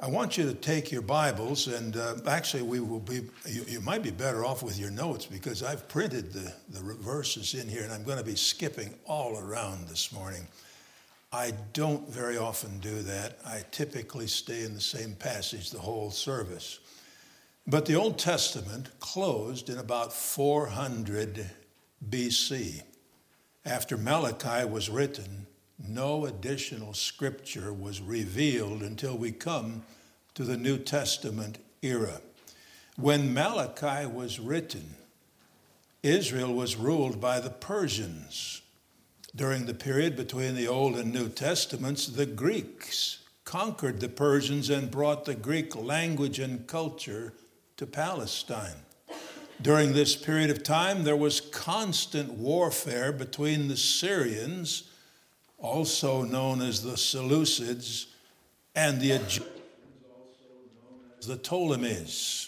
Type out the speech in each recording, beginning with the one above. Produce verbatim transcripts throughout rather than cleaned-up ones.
I want you to take your Bibles, and uh, actually we will be, you, you might be better off with your notes because I've printed the, the verses in here and I'm going to be skipping all around this morning. I don't very often do that. I typically stay in the same passage the whole service. But the Old Testament closed in about four hundred B C. After Malachi was written, no additional scripture was revealed until we come to the New Testament era. When Malachi was written, Israel was ruled by the Persians. During the period between the Old and New Testaments, the Greeks conquered the Persians and brought the Greek language and culture to Palestine. During this period of time, there was constant warfare between the Syrians, also known as the Seleucids, and the Egyptians, also known as the Ptolemies.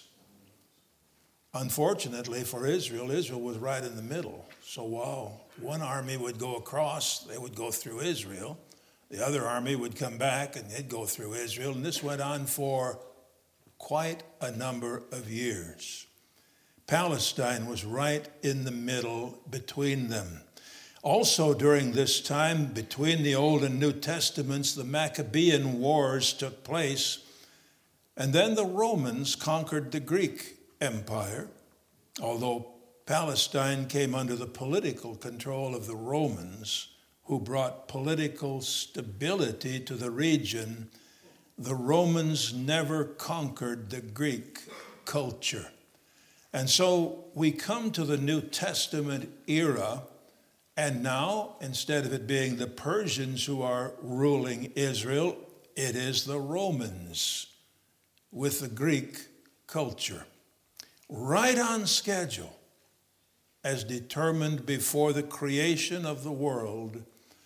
Unfortunately for Israel, Israel was right in the middle. So while one army would go across, they would go through Israel. The other army would come back and they'd go through Israel. And this went on for quite a number of years. Palestine was right in the middle between them. Also during this time, between the Old and New Testaments, the Maccabean Wars took place, and then the Romans conquered the Greek Empire, although Palestine came under the political control of the Romans, who brought political stability to the region. The Romans never conquered the Greek culture. And so we come to the New Testament era, and now, instead of it being the Persians who are ruling Israel, it is the Romans with the Greek culture. Right on schedule, as determined before the creation of the world,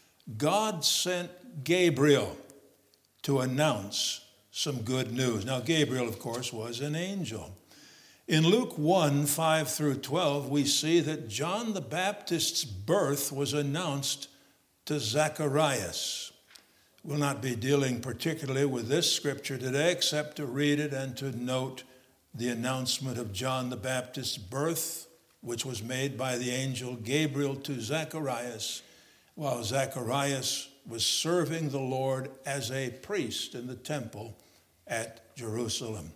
God sent Gabriel to announce some good news. Now, Gabriel, of course, was an angel. In Luke one, five through twelve, we see that John the Baptist's birth was announced to Zacharias. We'll not be dealing particularly with this scripture today, except to read it and to note the announcement of John the Baptist's birth, which was made by the angel Gabriel to Zacharias, while Zacharias was serving the Lord as a priest in the temple at Jerusalem.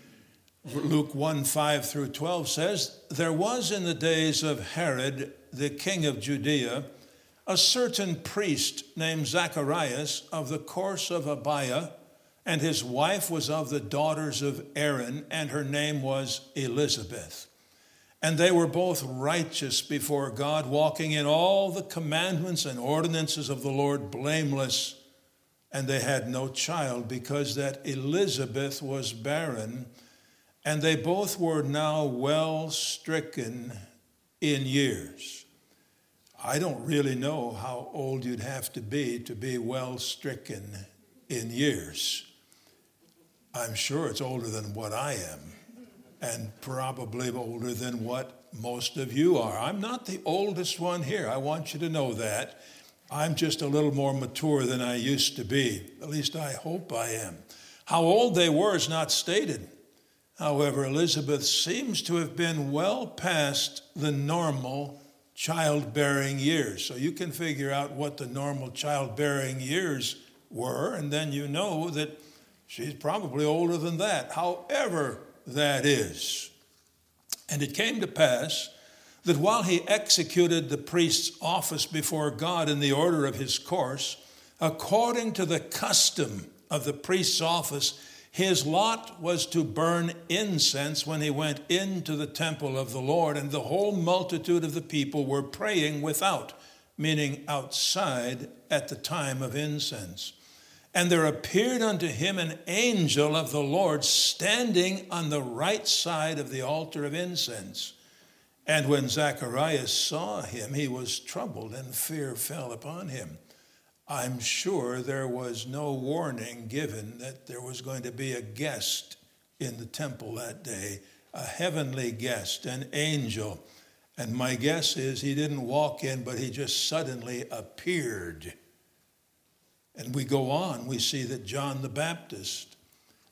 Luke one, five through twelve says, "There was in the days of Herod, the king of Judea, a certain priest named Zacharias of the course of Abiah, and his wife was of the daughters of Aaron, and her name was Elizabeth. And they were both righteous before God, walking in all the commandments and ordinances of the Lord blameless. And they had no child, because that Elizabeth was barren, and they both were now well stricken in years." I don't really know how old you'd have to be to be well stricken in years. I'm sure it's older than what I am, and probably older than what most of you are. I'm not the oldest one here. I want you to know that. I'm just a little more mature than I used to be. At least I hope I am. How old they were is not stated. However, Elizabeth seems to have been well past the normal childbearing years. So you can figure out what the normal childbearing years were, and then you know that she's probably older than that, however that is. And it came to pass that while he executed the priest's office before God in the order of his course, according to the custom of the priest's office, his lot was to burn incense when he went into the temple of the Lord, and the whole multitude of the people were praying without, meaning outside, at the time of incense. And there appeared unto him an angel of the Lord standing on the right side of the altar of incense. And when Zacharias saw him, he was troubled, and fear fell upon him. I'm sure there was no warning given that there was going to be a guest in the temple that day, a heavenly guest, an angel. And my guess is he didn't walk in, but he just suddenly appeared. And we go on, we see that John the Baptist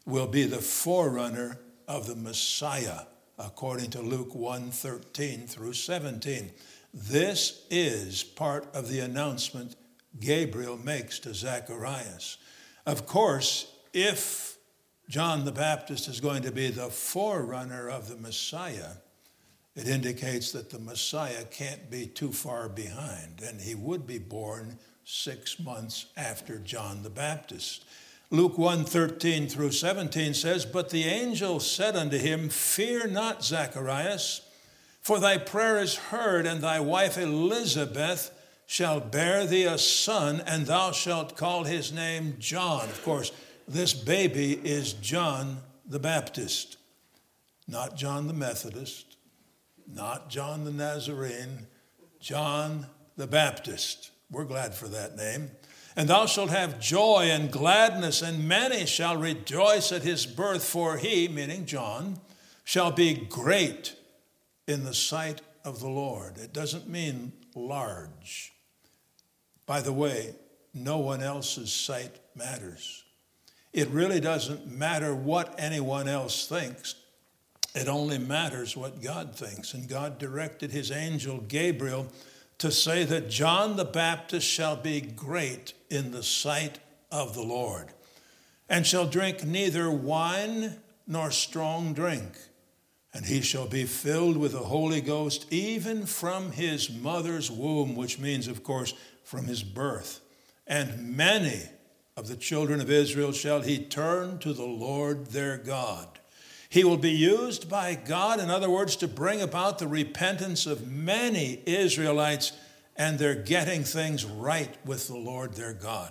will be the forerunner of the Messiah, according to Luke one thirteen through seventeen. This is part of the announcement Gabriel makes to Zacharias. Of course, if John the Baptist is going to be the forerunner of the Messiah, it indicates that the Messiah can't be too far behind, and he would be born six months after John the Baptist. Luke one thirteen through seventeen says, "But the angel said unto him, Fear not, Zacharias, for thy prayer is heard, and thy wife Elizabeth shall bear thee a son, and thou shalt call his name John." Of course, this baby is John the Baptist, not John the Methodist, not John the Nazarene, John the Baptist. We're glad for that name. "And thou shalt have joy and gladness, and many shall rejoice at his birth, for he," meaning John, "shall be great in the sight of the Lord." It doesn't mean large. By the way, no one else's sight matters. It really doesn't matter what anyone else thinks. It only matters what God thinks. And God directed his angel Gabriel to say that John the Baptist shall be great in the sight of the Lord, and shall drink neither wine nor strong drink. And he shall be filled with the Holy Ghost even from his mother's womb, which means, of course, from his birth. And many of the children of Israel shall he turn to the Lord their God. He will be used by God, in other words, to bring about the repentance of many Israelites, and they're getting things right with the Lord their God.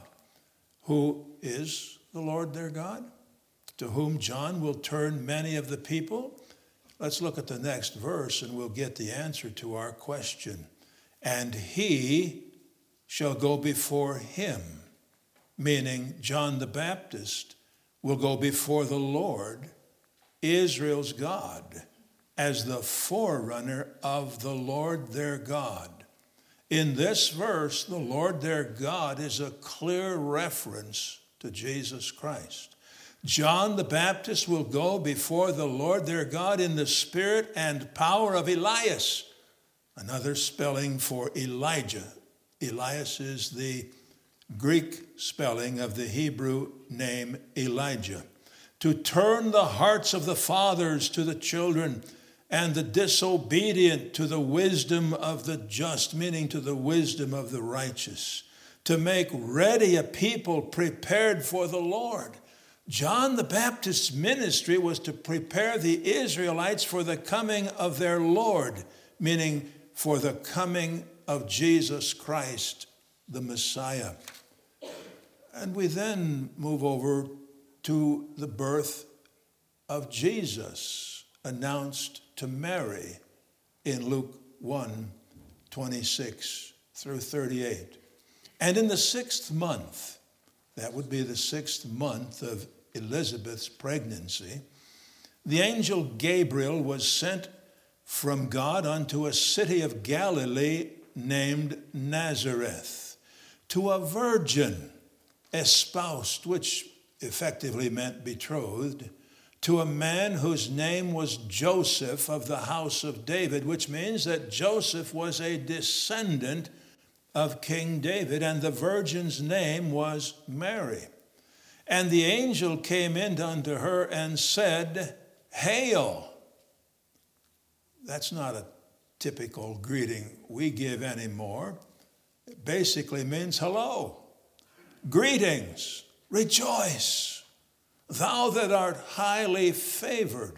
Who is the Lord their God? To whom John will turn many of the people? Let's look at the next verse and we'll get the answer to our question. "And he shall go before him," meaning John the Baptist will go before the Lord, Israel's God, as the forerunner of the Lord their God. In this verse, the Lord their God is a clear reference to Jesus Christ. John the Baptist will go before the Lord their God in the spirit and power of Elias, another spelling for Elijah. Elias is the Greek spelling of the Hebrew name Elijah. "To turn the hearts of the fathers to the children, and the disobedient to the wisdom of the just," meaning to the wisdom of the righteous. "To make ready a people prepared for the Lord." John the Baptist's ministry was to prepare the Israelites for the coming of their Lord, meaning for the coming of Jesus Christ, the Messiah. And we then move over to the birth of Jesus, announced to Mary in Luke one twenty-six through thirty-eight. "And in the sixth month," that would be the sixth month of Elizabeth's pregnancy, "the angel Gabriel was sent from God unto a city of Galilee named Nazareth, to a virgin espoused," which effectively meant betrothed, "to a man whose name was Joseph of the house of David," which means that Joseph was a descendant of King David, and the virgin's name was Mary. "And the angel came in unto her and said, Hail." That's not a typical greeting we give anymore. It basically means hello. "Greetings, rejoice, thou that art highly favored."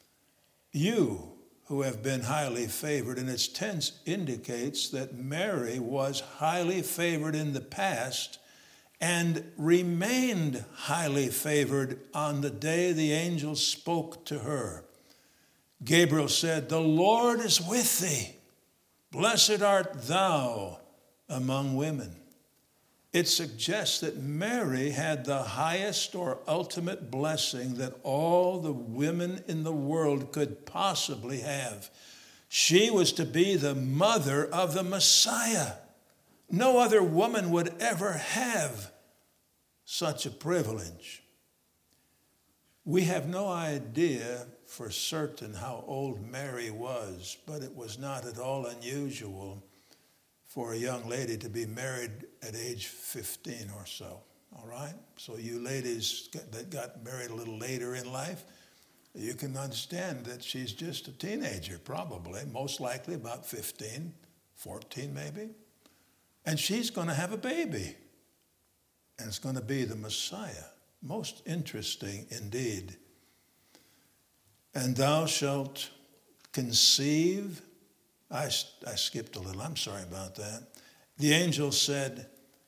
You who have been highly favored, and its tense indicates that Mary was highly favored in the past and remained highly favored on the day the angel spoke to her. Gabriel said, "The Lord is with thee. Blessed art thou among women." It suggests that Mary had the highest or ultimate blessing that all the women in the world could possibly have. She was to be the mother of the Messiah. No other woman would ever have such a privilege. We have no idea for certain how old Mary was, but it was not at all unusual for a young lady to be married at age fifteen or so, all right? So you ladies that got married a little later in life, you can understand that she's just a teenager, probably, most likely about fifteen, fourteen maybe. And she's going to have a baby. And it's going to be the Messiah. Most interesting indeed. And thou shalt conceive. I, I skipped a little. I'm sorry about that. The angel said,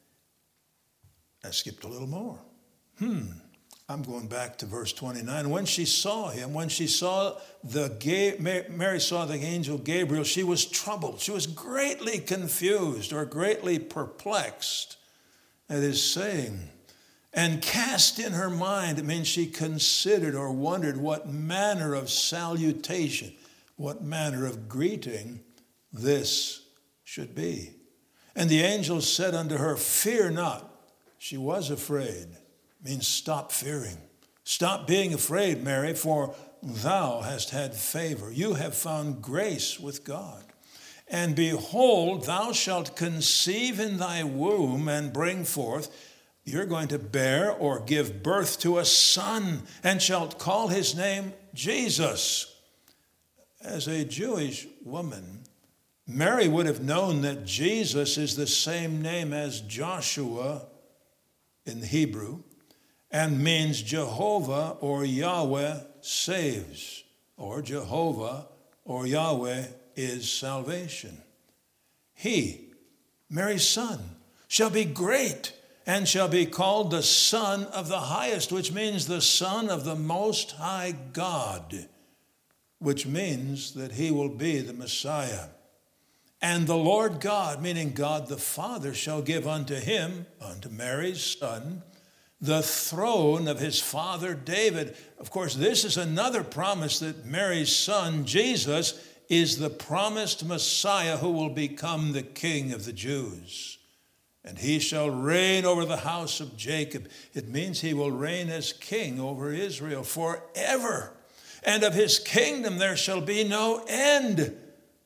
I skipped a little more. Hmm. I'm going back to verse twenty-nine. When she saw him, when she saw the, Mary saw the angel Gabriel, she was troubled. She was greatly confused or greatly perplexed at his saying. And cast in her mind, it means she considered or wondered what manner of salutation, what manner of greeting this should be. And the angel said unto her, fear not. She was afraid. Means stop fearing. Stop being afraid, Mary, for thou hast had favor. You have found grace with God. And behold, thou shalt conceive in thy womb and bring forth. You're going to bear or give birth to a son, and shalt call his name Jesus. As a Jewish woman, Mary would have known that Jesus is the same name as Joshua in the Hebrew, and means Jehovah or Yahweh saves, or Jehovah or Yahweh is salvation. He, Mary's son, shall be great and shall be called the Son of the Highest, which means the Son of the Most High God, which means that he will be the Messiah. And the Lord God, meaning God the Father, shall give unto him, unto Mary's son, the throne of his father David. Of course, this is another promise that Mary's son, Jesus, is the promised Messiah who will become the King of the Jews. And he shall reign over the house of Jacob. It means he will reign as king over Israel forever. And of his kingdom there shall be no end.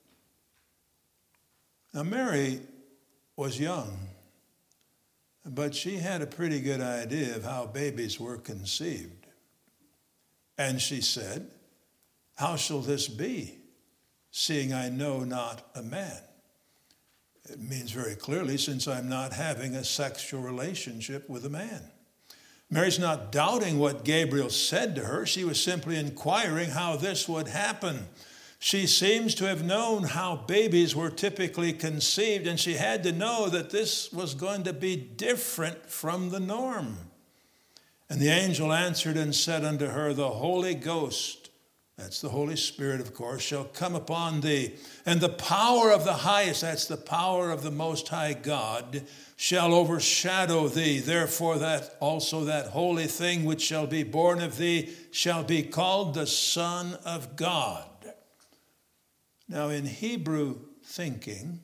Now, Mary was young, but she had a pretty good idea of how babies were conceived. And she said, how shall this be, seeing I know not a man? It means very clearly, since I'm not having a sexual relationship with a man. Mary's not doubting what Gabriel said to her. She was simply inquiring how this would happen. She seems to have known how babies were typically conceived, and she had to know that this was going to be different from the norm. And the angel answered and said unto her, the Holy Ghost, that's the Holy Spirit, of course, shall come upon thee, and the power of the highest, that's the power of the Most High God, shall overshadow thee. Therefore that also that holy thing which shall be born of thee shall be called the Son of God. Now, in Hebrew thinking,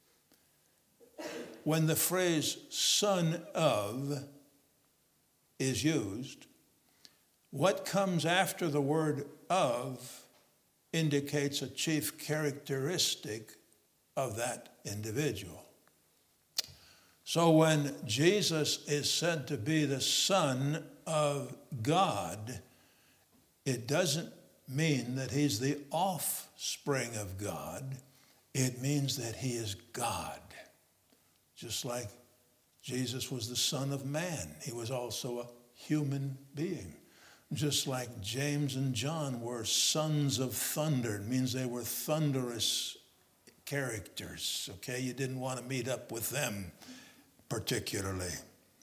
when the phrase son of is used, what comes after the word of indicates a chief characteristic of that individual. So when Jesus is said to be the Son of God, it doesn't mean that he's the offspring of God. It means that he is God. Just like Jesus was the Son of Man, he was also a human being. Just like James and John were sons of thunder, it means they were thunderous characters, okay? You didn't want to meet up with them particularly.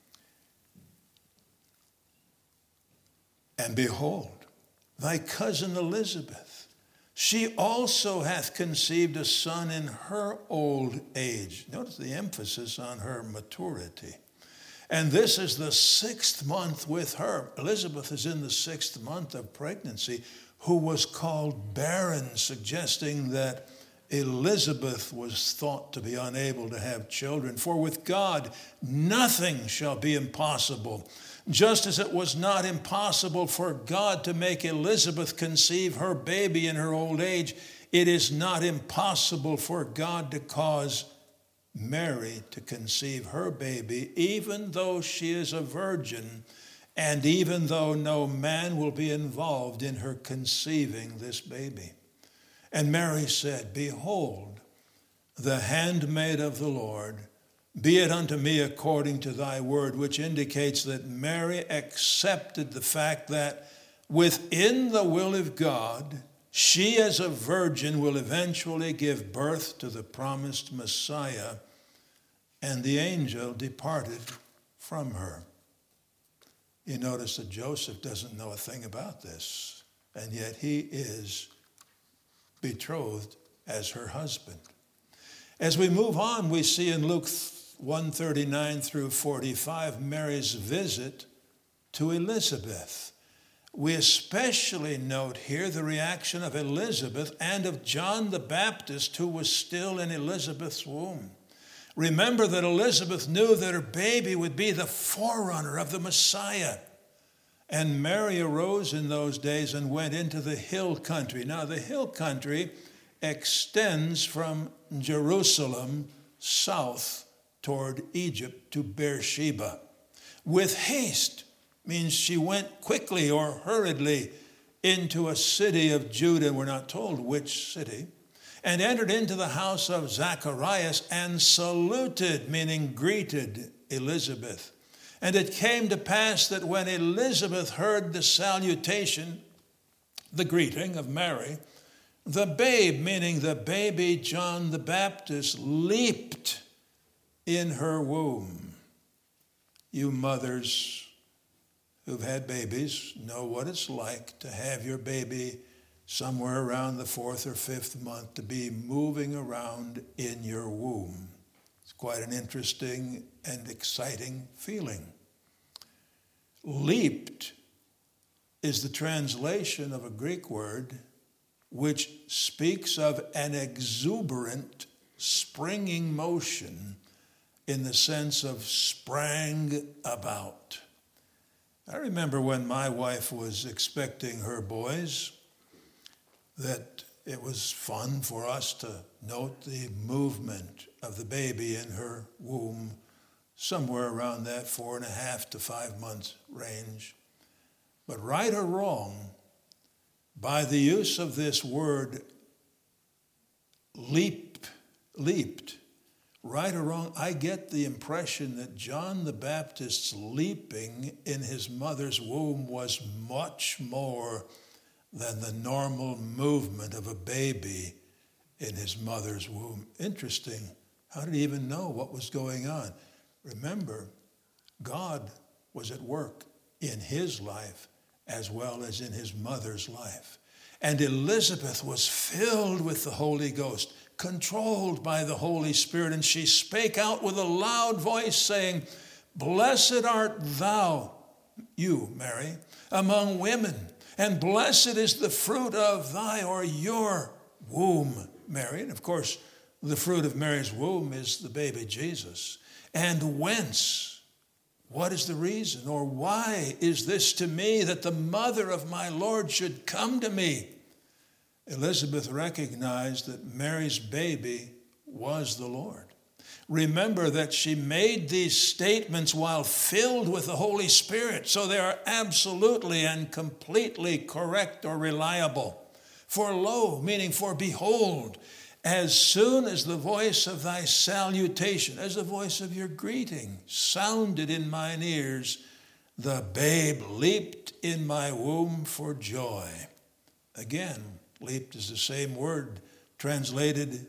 And behold, thy cousin Elizabeth, she also hath conceived a son in her old age. Notice the emphasis on her maturity. And this is the sixth month with her. Elizabeth is in the sixth month of pregnancy, who was called barren, suggesting that Elizabeth was thought to be unable to have children. For with God, nothing shall be impossible. Just as it was not impossible for God to make Elizabeth conceive her baby in her old age, it is not impossible for God to cause Mary to conceive her baby, even though she is a virgin, and even though no man will be involved in her conceiving this baby. And Mary said, Behold, the handmaid of the Lord, be it unto me according to thy word, which indicates that Mary accepted the fact that within the will of God, she as a virgin will eventually give birth to the promised Messiah, and the angel departed from her. You notice that Joseph doesn't know a thing about this, and yet he is betrothed as her husband. As we move on, we see in Luke one thirty-nine through forty-five Mary's visit to Elizabeth. We especially note here the reaction of Elizabeth and of John the Baptist, who was still in Elizabeth's womb. Remember that Elizabeth knew that her baby would be the forerunner of the Messiah. And Mary arose in those days and went into the hill country. Now, the hill country extends from Jerusalem south toward Egypt to Beersheba. With haste means she went quickly or hurriedly into a city of Judah, we're not told which city, and entered into the house of Zacharias and saluted, meaning greeted, Elizabeth. And it came to pass that when Elizabeth heard the salutation, the greeting of Mary, the babe, meaning the baby John the Baptist, leaped in her womb. You mothers who've had babies know what it's like to have your baby somewhere around the fourth or fifth month to be moving around in your womb. It's quite an interesting and exciting feeling. Leaped is the translation of a Greek word which speaks of an exuberant, springing motion in the sense of sprang about. I remember when my wife was expecting her boys, that it was fun for us to note the movement of the baby in her womb, somewhere around that four and a half to five months range. But right or wrong, by the use of this word, leap, leaped, right or wrong, I get the impression that John the Baptist's leaping in his mother's womb was much more than the normal movement of a baby in his mother's womb. Interesting. How did he even know what was going on? Remember, God was at work in his life as well as in his mother's life. And Elizabeth was filled with the Holy Ghost, controlled by the Holy Spirit, and she spake out with a loud voice, saying, Blessed art thou, you, Mary, among women, and blessed is the fruit of thy or your womb, Mary. And of course, the fruit of Mary's womb is the baby Jesus. And whence? What is the reason? Or why is this to me that the mother of my Lord should come to me? Elizabeth recognized that Mary's baby was the Lord. Remember that she made these statements while filled with the Holy Spirit, so they are absolutely and completely correct or reliable. For lo, meaning for behold, as soon as the voice of thy salutation, as the voice of your greeting, sounded in mine ears, the babe leaped in my womb for joy. Again, leaped is the same word translated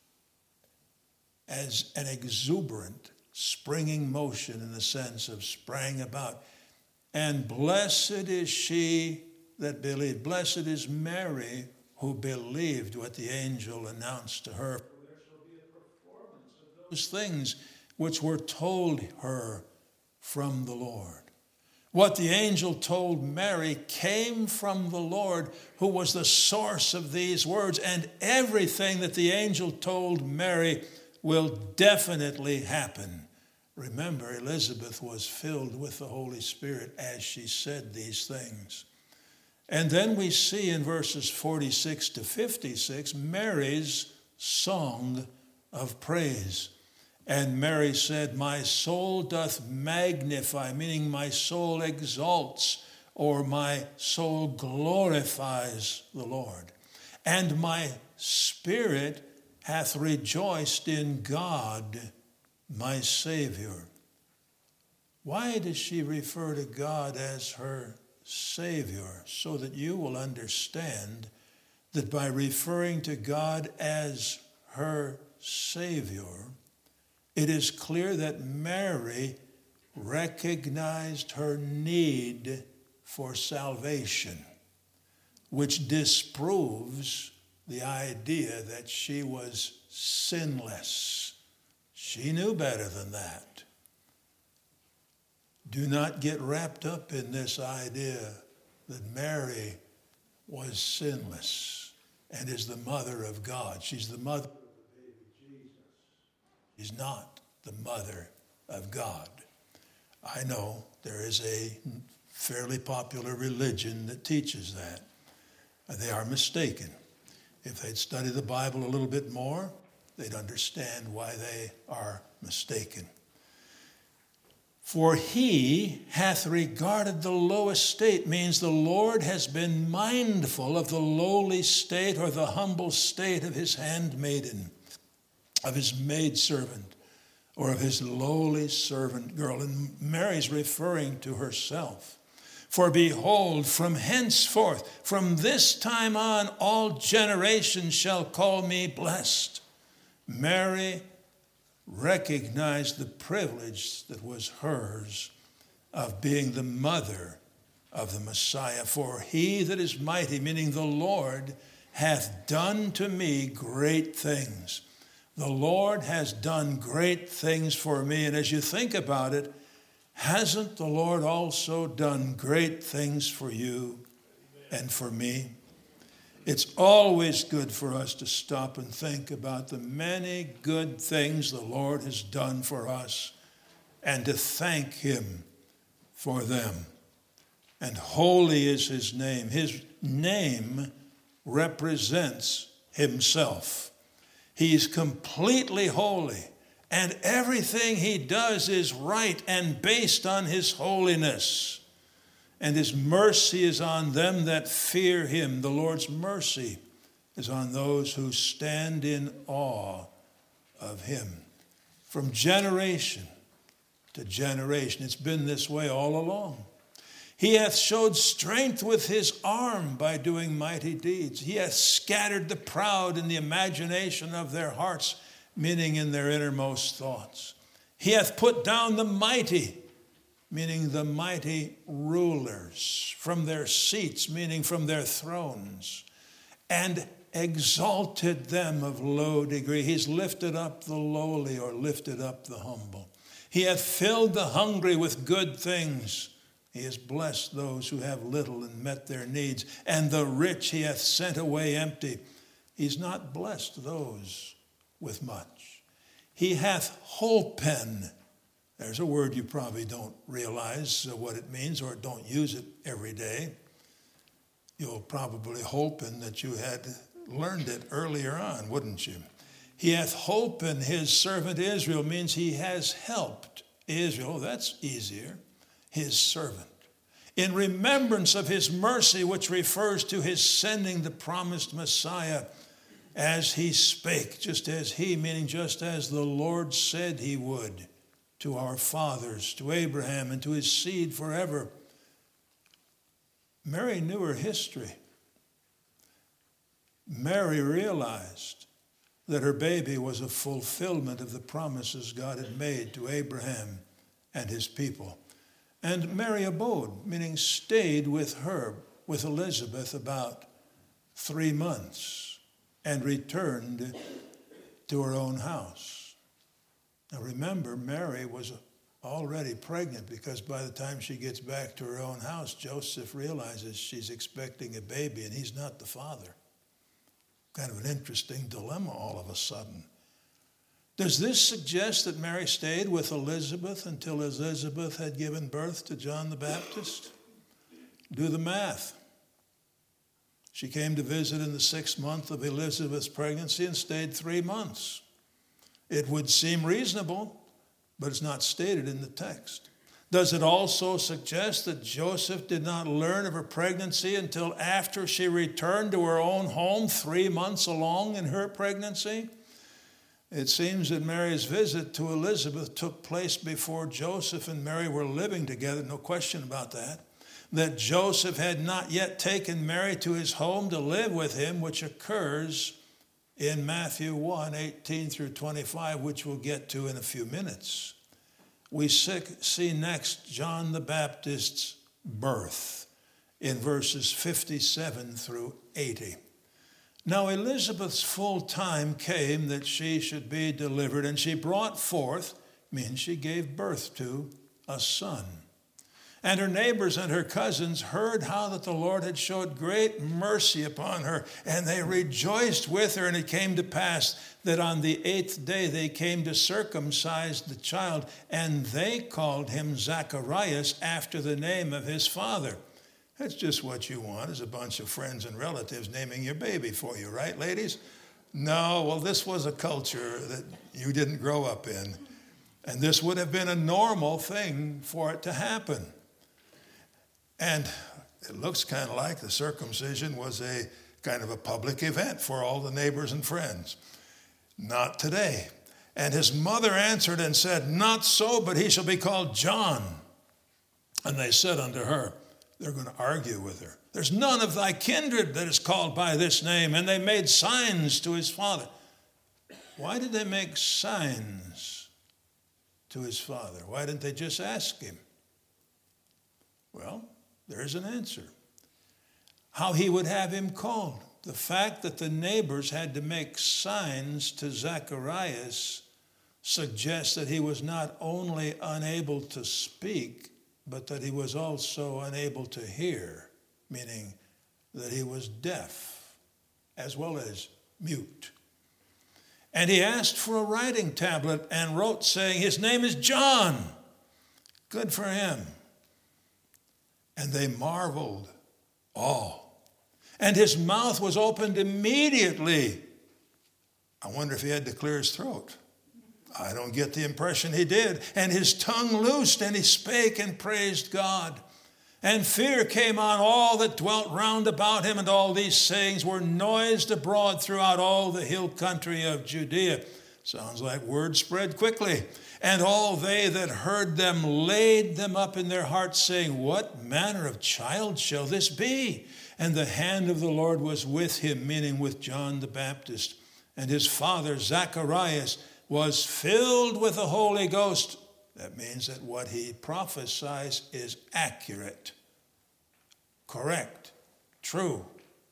as an exuberant, springing motion in the sense of sprang about. And blessed is she that believed. Blessed is Mary who believed what the angel announced to her. For there shall be a performance of those things which were told her from the Lord. What the angel told Mary came from the Lord, who was the source of these words, and everything that the angel told Mary will definitely happen. Remember, Elizabeth was filled with the Holy Spirit as she said these things. And then we see in verses forty-six to fifty-six, Mary's song of praise. And Mary said, my soul doth magnify, meaning my soul exalts, or my soul glorifies the Lord. And my spirit hath rejoiced in God, my Savior. Why does she refer to God as her Savior? So that you will understand that by referring to God as her Savior, it is clear that Mary recognized her need for salvation, which disproves the idea that she was sinless. She knew better than that. Do not get wrapped up in this idea that Mary was sinless and is the mother of God. She's the mother of the baby Jesus. She's not the mother of God. I know there is a fairly popular religion that teaches that. They are mistaken. If they'd study the Bible a little bit more, they'd understand why they are mistaken. For he hath regarded the low estate, means the Lord has been mindful of the lowly state or the humble state of his handmaiden, of his maidservant, or of his lowly servant girl. And Mary's referring to herself. For behold, from henceforth, from this time on, all generations shall call me blessed. Mary recognized the privilege that was hers of being the mother of the Messiah. For he that is mighty, meaning the Lord, hath done to me great things. The Lord has done great things for me. And as you think about it, hasn't the Lord also done great things for you and for me? It's always good for us to stop and think about the many good things the Lord has done for us and to thank him for them. And holy is his name. His name represents himself. He's completely holy. And everything he does is right and based on his holiness. And his mercy is on them that fear him. The Lord's mercy is on those who stand in awe of him. From generation to generation, it's been this way all along. He hath showed strength with his arm by doing mighty deeds. He hath scattered the proud in the imagination of their hearts, meaning in their innermost thoughts. He hath put down the mighty, meaning the mighty rulers, from their seats, meaning from their thrones, and exalted them of low degree. He's lifted up the lowly, or lifted up the humble. He hath filled the hungry with good things. He has blessed those who have little and met their needs. And the rich he hath sent away empty. He's not blessed those with much. He hath holpen. There's a word you probably don't realize what it means, or don't use it every day. You'll probably holpen that you had learned it earlier on, wouldn't you? He hath holpen his servant Israel, means he has helped Israel. That's easier. His servant. In remembrance of his mercy, which refers to his sending the promised Messiah, as he spake, just as he, meaning just as the Lord said he would, to our fathers, to Abraham, and to his seed forever. Mary knew her history. Mary realized that her baby was a fulfillment of the promises God had made to Abraham and his people. And Mary abode, meaning stayed with her, with Elizabeth, about three months and returned to her own house. Now remember, Mary was already pregnant, because by the time she gets back to her own house, Joseph realizes she's expecting a baby and he's not the father. Kind of an interesting dilemma all of a sudden. Does this suggest that Mary stayed with Elizabeth until Elizabeth had given birth to John the Baptist? Do the math. She came to visit in the sixth month of Elizabeth's pregnancy and stayed three months. It would seem reasonable, but it's not stated in the text. Does it also suggest that Joseph did not learn of her pregnancy until after she returned to her own home three months along in her pregnancy? It seems that Mary's visit to Elizabeth took place before Joseph and Mary were living together, no question about that. That Joseph had not yet taken Mary to his home to live with him, which occurs in Matthew one, eighteen through twenty-five, which we'll get to in a few minutes. We see next John the Baptist's birth in verses fifty-seven through eighty. Now Elizabeth's full time came that she should be delivered, and she brought forth, means she gave birth to, a son. And her neighbors and her cousins heard how that the Lord had showed great mercy upon her, and they rejoiced with her. And it came to pass that on the eighth day they came to circumcise the child, and they called him Zacharias after the name of his father. That's just what you want, is a bunch of friends and relatives naming your baby for you, right, ladies? No, well, this was a culture that you didn't grow up in, and this would have been a normal thing for it to happen. And it looks kind of like the circumcision was a kind of a public event for all the neighbors and friends. Not today. And his mother answered and said, "Not so, but he shall be called John." And they said unto her, they're going to argue with her, "There's none of thy kindred that is called by this name." And they made signs to his father. Why did they make signs to his father? Why didn't they just ask him? Well, there's an answer. How he would have him called. The fact that the neighbors had to make signs to Zacharias suggests that he was not only unable to speak, but that he was also unable to hear, meaning that he was deaf as well as mute. And he asked for a writing tablet and wrote, saying, "His name is John." Good for him. And they marveled all. And his mouth was opened immediately. I wonder if he had to clear his throat. I don't get the impression he did. And his tongue loosed, and he spake and praised God. And fear came on all that dwelt round about him, and all these sayings were noised abroad throughout all the hill country of Judea. Sounds like word spread quickly. And all they that heard them laid them up in their hearts, saying, "What manner of child shall this be?" And the hand of the Lord was with him, meaning with John the Baptist. And his father, Zacharias, was filled with the Holy Ghost. That means that what he prophesies is accurate, correct, true,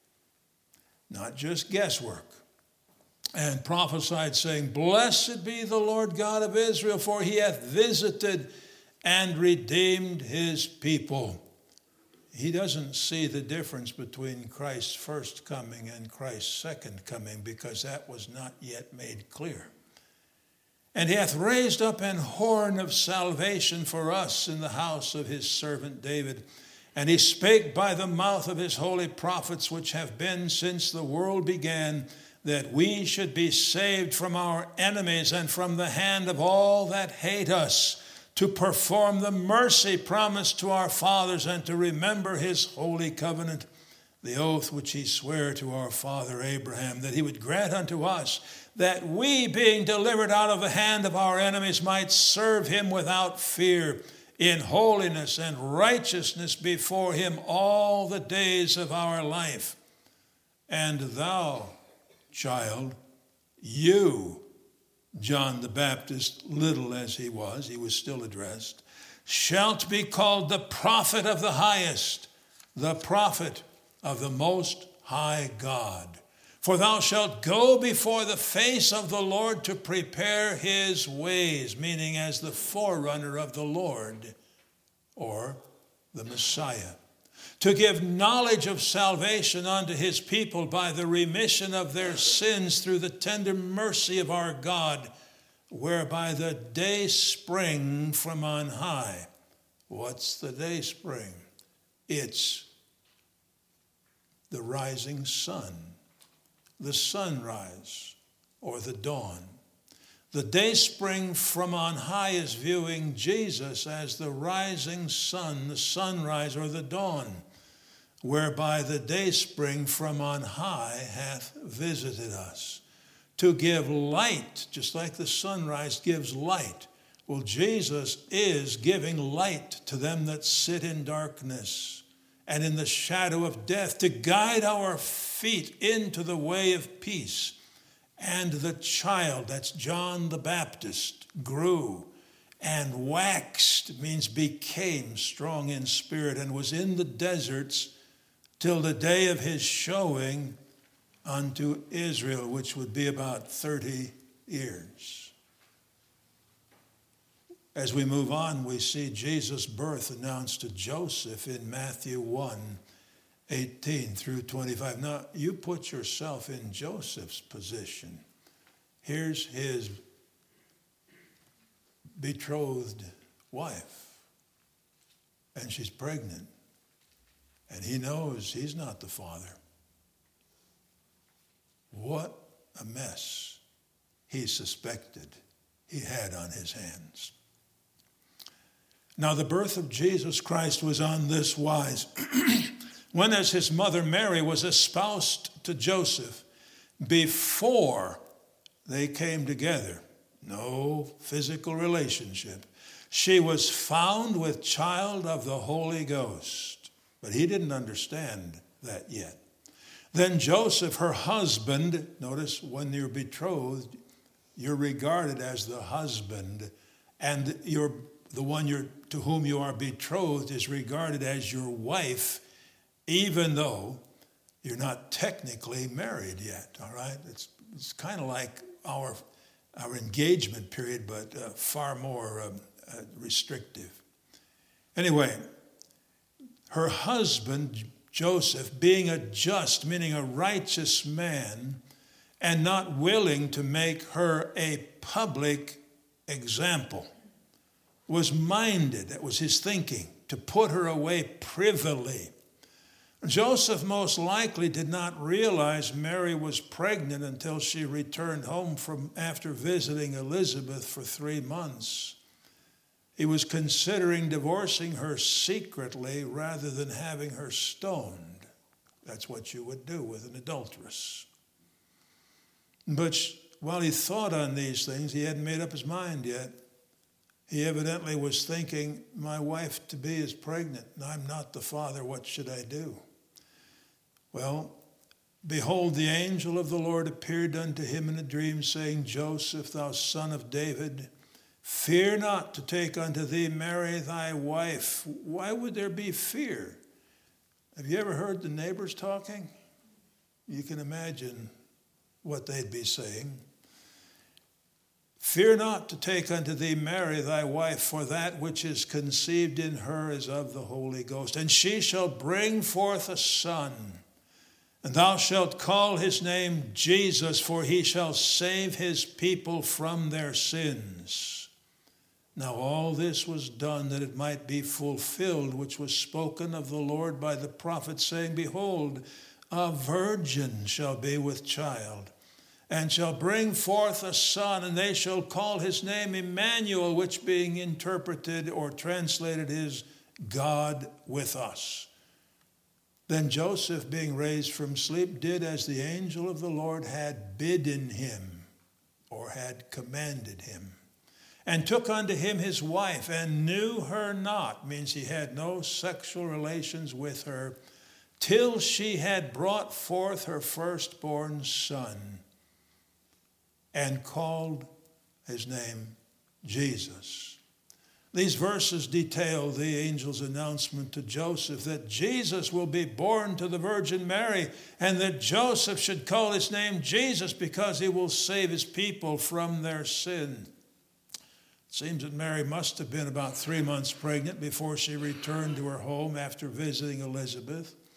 not just guesswork. And prophesied, saying, "Blessed be the Lord God of Israel, for he hath visited and redeemed his people." He doesn't see the difference between Christ's first coming and Christ's second coming, because that was not yet made clear. "And he hath raised up an horn of salvation for us in the house of his servant David. And he spake by the mouth of his holy prophets, which have been since the world began, that we should be saved from our enemies and from the hand of all that hate us, to perform the mercy promised to our fathers, and to remember his holy covenant, the oath which he sware to our father Abraham, that he would grant unto us, that we, being delivered out of the hand of our enemies, might serve him without fear, in holiness and righteousness before him all the days of our life. And thou, child, you, John the Baptist, little as he was, he was still addressed, shalt be called the prophet of the highest, the prophet of the most high God. For thou shalt go before the face of the Lord to prepare his ways, meaning as the forerunner of the Lord, or the Messiah, to give knowledge of salvation unto his people by the remission of their sins through the tender mercy of our God, whereby the day spring from on high. What's the day spring? It's the rising sun, the sunrise, or the dawn. The day spring from on high is viewing Jesus as the rising sun, the sunrise, or the dawn, whereby the day spring from on high hath visited us, to give light, just like the sunrise gives light. Well, Jesus is giving light to them that sit in darkness and in the shadow of death, to guide our feet into the way of peace. And the child, that's John the Baptist, grew and waxed, means became strong in spirit, and was in the deserts till the day of his showing unto Israel, which would be about thirty years. As we move on, we see Jesus' birth announced to Joseph in Matthew one, eighteen through twenty-five. Now, you put yourself in Joseph's position. Here's his betrothed wife, and she's pregnant, and he knows he's not the father. What a mess he suspected he had on his hands. Now, the birth of Jesus Christ was on this wise. When as his mother Mary was espoused to Joseph, before they came together, no physical relationship, she was found with child of the Holy Ghost. But he didn't understand that yet. Then Joseph, her husband, notice when you're betrothed, you're regarded as the husband, and you're, the one you're, to whom you are betrothed is regarded as your wife, even though you're not technically married yet, all right? It's, it's kind of like our, our engagement period, but uh, far more um, uh, restrictive. Anyway, her husband, Joseph, being a just, meaning a righteous man, and not willing to make her a public example, was minded, that was his thinking, to put her away privily. Joseph most likely did not realize Mary was pregnant until she returned home from after visiting Elizabeth for three months. He was considering divorcing her secretly rather than having her stoned. That's what you would do with an adulteress. But while he thought on these things, he hadn't made up his mind yet. He evidently was thinking, my wife-to-be is pregnant, and I'm not the father. What should I do? Well, behold, the angel of the Lord appeared unto him in a dream, saying, Joseph, thou son of David, fear not to take unto thee Mary thy wife. Why would there be fear? Have you ever heard the neighbors talking? You can imagine what they'd be saying. Fear not to take unto thee Mary thy wife, for that which is conceived in her is of the Holy Ghost. And she shall bring forth a son, and thou shalt call his name Jesus, for he shall save his people from their sins. Now all this was done that it might be fulfilled, which was spoken of the Lord by the prophet, saying, Behold, a virgin shall be with child, and shall bring forth a son, and they shall call his name Emmanuel, which being interpreted or translated is God with us. Then Joseph, being raised from sleep, did as the angel of the Lord had bidden him, or had commanded him, and took unto him his wife, and knew her not, means he had no sexual relations with her, till she had brought forth her firstborn son, and called his name Jesus. These verses detail the angel's announcement to Joseph that Jesus will be born to the Virgin Mary, and that Joseph should call his name Jesus because he will save his people from their sin. It seems that Mary must have been about three months pregnant before she returned to her home after visiting Elizabeth.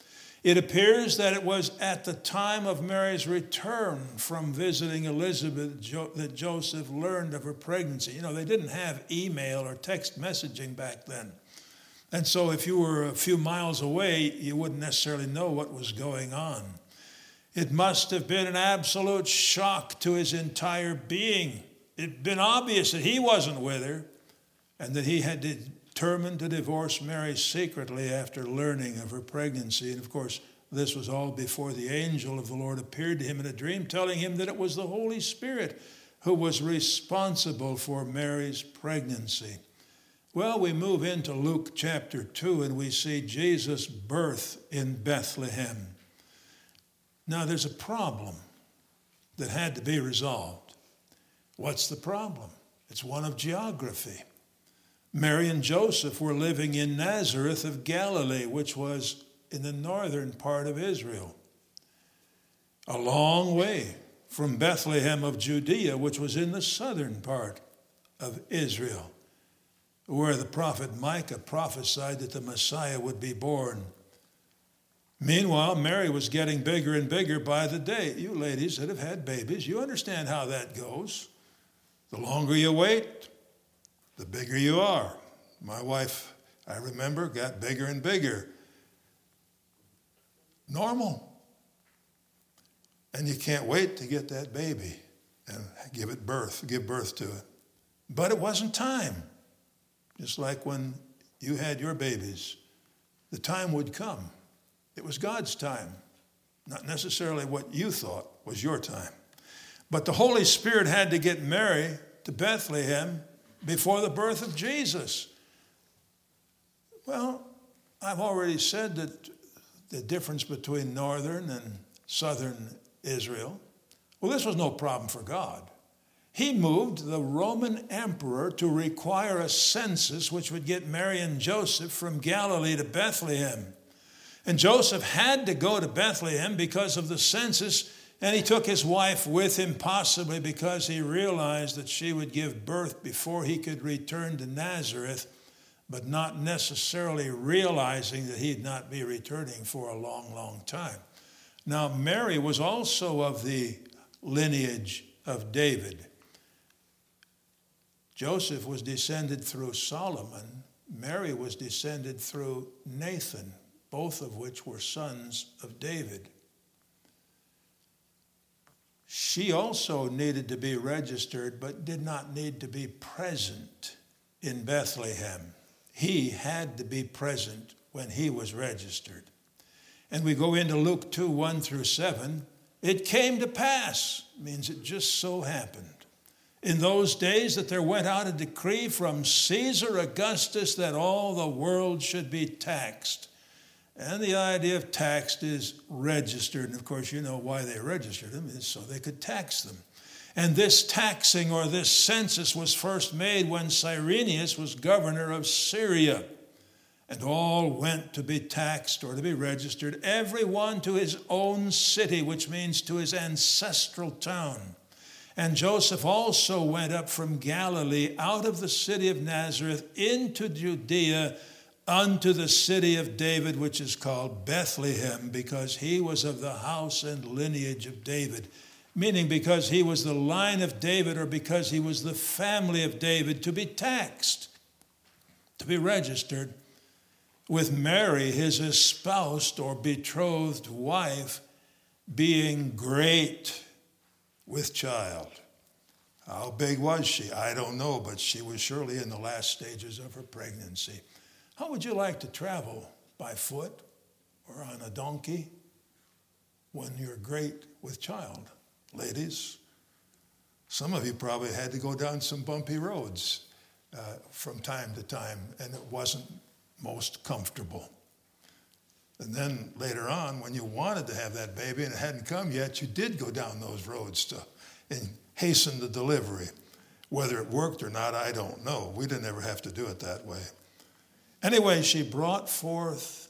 It appears that it was at the time of Mary's return from visiting Elizabeth that Joseph learned of her pregnancy. You know, they didn't have email or text messaging back then. And so if you were a few miles away, you wouldn't necessarily know what was going on. It must have been an absolute shock to his entire being. It had been obvious that he wasn't with her and that he had determined to divorce Mary secretly after learning of her pregnancy. And of course, this was all before the angel of the Lord appeared to him in a dream, telling him that it was the Holy Spirit who was responsible for Mary's pregnancy. Well, we move into Luke chapter two, and we see Jesus' birth in Bethlehem. Now, there's a problem that had to be resolved. What's the problem? It's one of geography. Mary and Joseph were living in Nazareth of Galilee, which was in the northern part of Israel, a long way from Bethlehem of Judea, which was in the southern part of Israel, where the prophet Micah prophesied that the Messiah would be born. Meanwhile, Mary was getting bigger and bigger by the day. You ladies that have had babies, you understand how that goes. The longer you wait, the bigger you are. My wife, I remember, got bigger and bigger. Normal. And you can't wait to get that baby and give it birth, give birth to it. But it wasn't time. Just like when you had your babies, the time would come. It was God's time, not necessarily what you thought was your time. But the Holy Spirit had to get Mary to Bethlehem before the birth of Jesus. Well, I've already said that the difference between northern and southern Israel, well, this was no problem for God. He moved the Roman emperor to require a census which would get Mary and Joseph from Galilee to Bethlehem. And Joseph had to go to Bethlehem because of the census, and he took his wife with him, possibly because he realized that she would give birth before he could return to Nazareth, but not necessarily realizing that he'd not be returning for a long, long time. Now, Mary was also of the lineage of David. Joseph was descended through Solomon. Mary was descended through Nathan, both of which were sons of David. She also needed to be registered, but did not need to be present in Bethlehem. He had to be present when he was registered. And we go into Luke two, one through seven. It came to pass, means it just so happened, in those days that there went out a decree from Caesar Augustus that all the world should be taxed. And the idea of taxed is registered. And of course, you know why they registered them, is so they could tax them. And this taxing or this census was first made when Cyrenius was governor of Syria. And all went to be taxed or to be registered, every one to his own city, which means to his ancestral town. And Joseph also went up from Galilee out of the city of Nazareth into Judea unto the city of David, which is called Bethlehem, because he was of the house and lineage of David. Meaning because he was the line of David, or because he was the family of David, to be taxed, to be registered, with Mary, his espoused or betrothed wife, being great with child. How big was she? I don't know, but she was surely in the last stages of her pregnancy. How would you like to travel by foot or on a donkey when you're great with child? Ladies, some of you probably had to go down some bumpy roads uh, from time to time, and it wasn't most comfortable. And then later on, when you wanted to have that baby and it hadn't come yet, you did go down those roads to and hasten the delivery. Whether it worked or not, I don't know. We didn't ever have to do it that way. Anyway, she brought forth,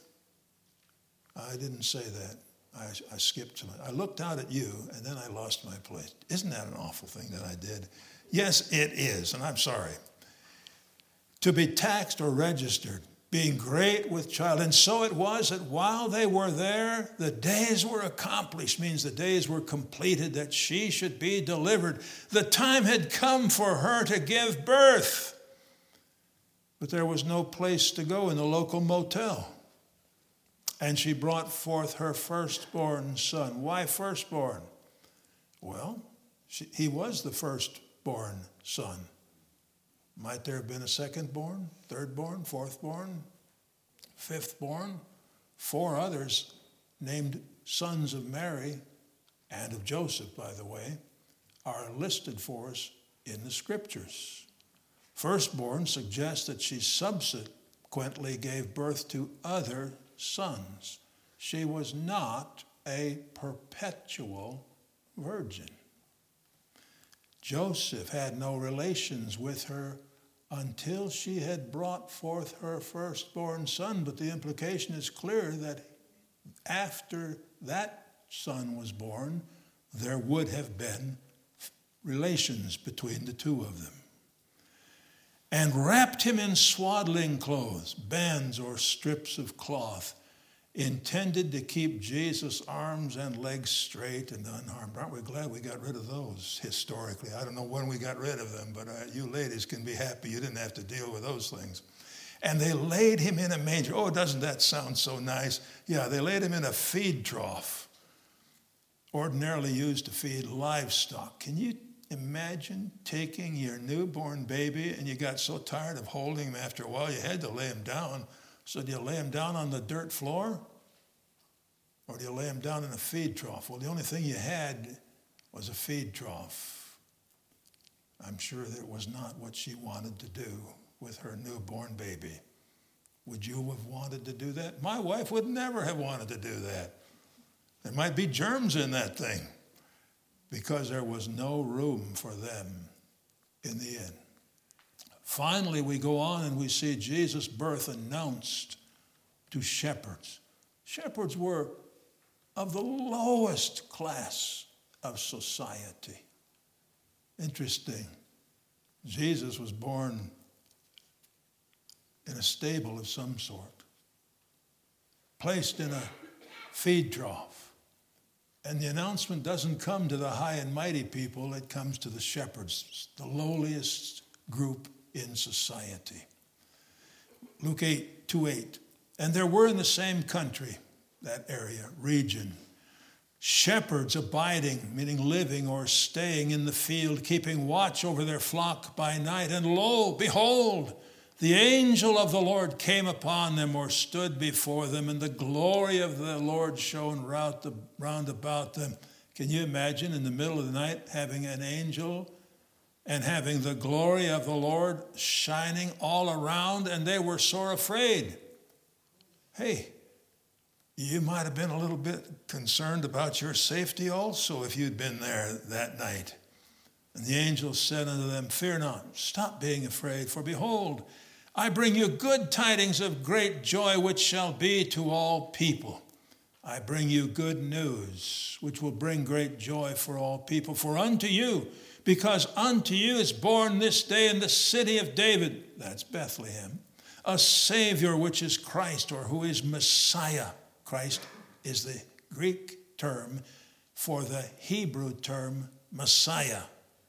I didn't say that. I, I skipped to it. I looked out at you, and then I lost my place. Isn't that an awful thing that I did? Yes, it is, and I'm sorry. To be taxed or registered. being great with child. And so it was that while they were there, the days were accomplished, means the days were completed, that she should be delivered. The time had come for her to give birth. But there was no place to go in the local motel. And she brought forth her firstborn son. Why firstborn? Well, she, he was the firstborn son. Might there have been a secondborn, thirdborn, fourthborn, fifthborn? Four others named sons of Mary and of Joseph, by the way, are listed for us in the scriptures. Firstborn suggests that she subsequently gave birth to other sons. She was not a perpetual virgin. Joseph had no relations with her until she had brought forth her firstborn son, but the implication is clear that after that son was born, there would have been relations between the two of them. And wrapped him in swaddling clothes, bands or strips of cloth, intended to keep Jesus' arms and legs straight and unharmed. Aren't we glad we got rid of those historically? I don't know when we got rid of them, but uh, you ladies can be happy you didn't have to deal with those things. And they laid him in a manger. Oh, doesn't that sound so nice? Yeah, they laid him in a feed trough, ordinarily used to feed livestock. Can you imagine taking your newborn baby and you got so tired of holding him after a while you had to lay him down? So do you lay him down on the dirt floor? Or do you lay him down in a feed trough? Well, the only thing you had was a feed trough. I'm sure that was not what she wanted to do with her newborn baby. Would you have wanted to do that? My wife would never have wanted to do that. There might be germs in that thing because there was no room for them in the inn. Finally, we go on and we see Jesus' birth announced to shepherds. Shepherds were of the lowest class of society. Interesting. Jesus was born in a stable of some sort, placed in a feed trough. And the announcement doesn't come to the high and mighty people, it comes to the shepherds, the lowliest group in society. Luke eight, two eight. And there were in the same country, that area, region, shepherds abiding, meaning living or staying in the field, keeping watch over their flock by night. And lo, behold, the angel of the Lord came upon them or stood before them, and the glory of the Lord shone round about them. Can you imagine in the middle of the night having an angel and having the glory of the Lord shining all around, and they were sore afraid? Hey, you might have been a little bit concerned about your safety also if you'd been there that night. And the angel said unto them, fear not, stop being afraid, for behold, I bring you good tidings of great joy, which shall be to all people. I bring you good news, which will bring great joy for all people. For unto you, because unto you is born this day in the city of David, that's Bethlehem, a Savior, which is Christ, or who is Messiah. Christ is the Greek term for the Hebrew term Messiah.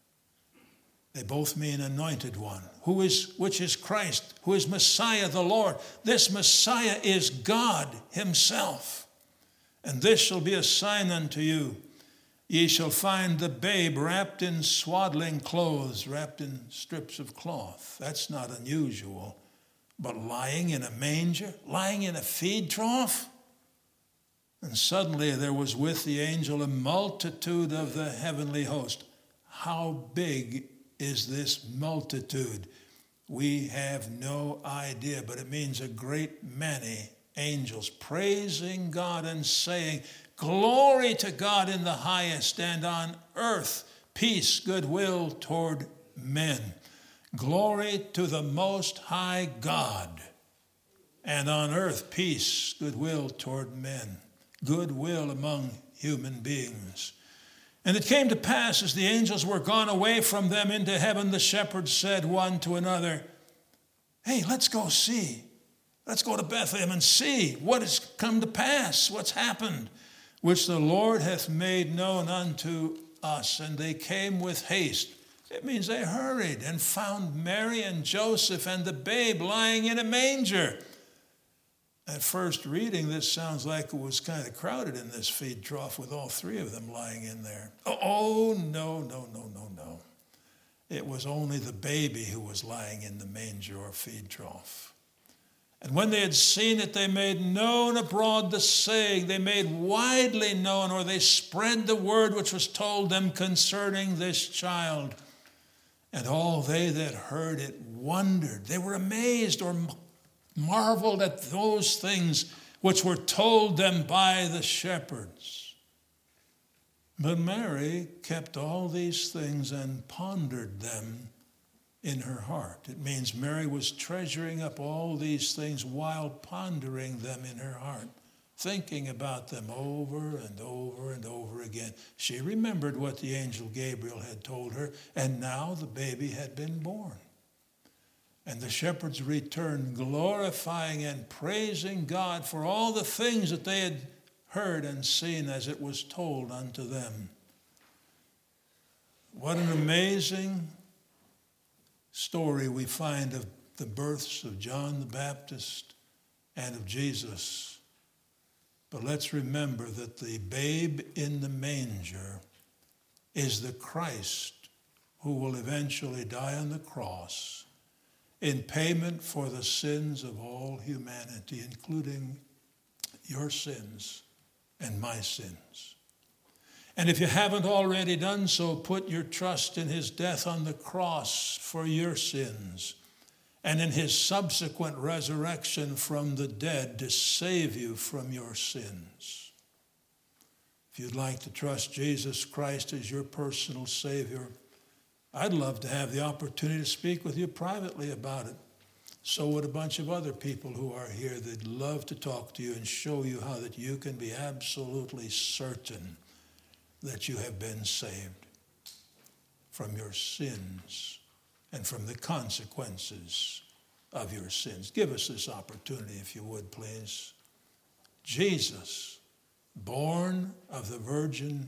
They both mean anointed one, who is, which is Christ, who is Messiah the Lord. This Messiah is God himself. And this shall be a sign unto you. Ye shall find the babe wrapped in swaddling clothes, wrapped in strips of cloth. That's not unusual. But lying in a manger, lying in a feed trough. And suddenly there was with the angel a multitude of the heavenly host. How big is this multitude? We have no idea, but it means a great many angels praising God and saying, glory to God in the highest, and on earth peace, goodwill toward men. Glory to the Most High God, and on earth peace, goodwill toward men. Goodwill among human beings. And it came to pass, as the angels were gone away from them into heaven, the shepherds said one to another, hey, let's go see Let's go to Bethlehem and see what has come to pass, what's happened, which the Lord hath made known unto us. And they came with haste. It means they hurried and found Mary and Joseph and the babe lying in a manger. At first reading, this sounds like it was kind of crowded in this feed trough with all three of them lying in there. Oh, no, no, no, no, no. It was only the baby who was lying in the manger or feed trough. And when they had seen it, they made known abroad the saying. They made widely known, or they spread the word which was told them concerning this child. And all they that heard it wondered. They were amazed or marveled at those things which were told them by the shepherds. But Mary kept all these things and pondered them in her heart. It means Mary was treasuring up all these things while pondering them in her heart, thinking about them over and over and over again. She remembered what the angel Gabriel had told her, and now the baby had been born. And the shepherds returned, glorifying and praising God for all the things that they had heard and seen as it was told unto them. What an amazing story we find of the births of John the Baptist and of Jesus. But let's remember that the babe in the manger is the Christ who will eventually die on the cross in payment for the sins of all humanity, including your sins and my sins. And if you haven't already done so, put your trust in his death on the cross for your sins and in his subsequent resurrection from the dead to save you from your sins. If you'd like to trust Jesus Christ as your personal Savior, I'd love to have the opportunity to speak with you privately about it. So would a bunch of other people who are here. They'd love to talk to you and show you how that you can be absolutely certain that you have been saved from your sins and from the consequences of your sins. Give us this opportunity, if you would, please. Jesus, born of the Virgin,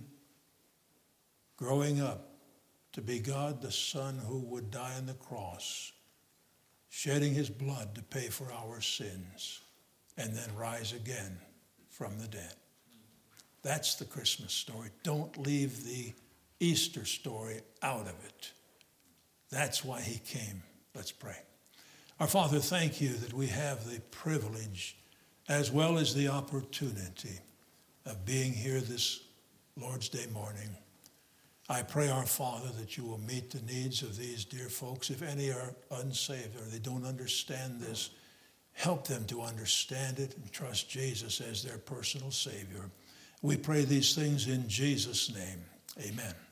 growing up to be God the Son who would die on the cross, shedding his blood to pay for our sins, and then rise again from the dead. That's the Christmas story. Don't leave the Easter story out of it. That's why he came. Let's pray. Our Father, thank you that we have the privilege as well as the opportunity of being here this Lord's Day morning. I pray, our Father, that you will meet the needs of these dear folks. If any are unsaved or they don't understand this, help them to understand it and trust Jesus as their personal Savior. We pray these things in Jesus' name. Amen.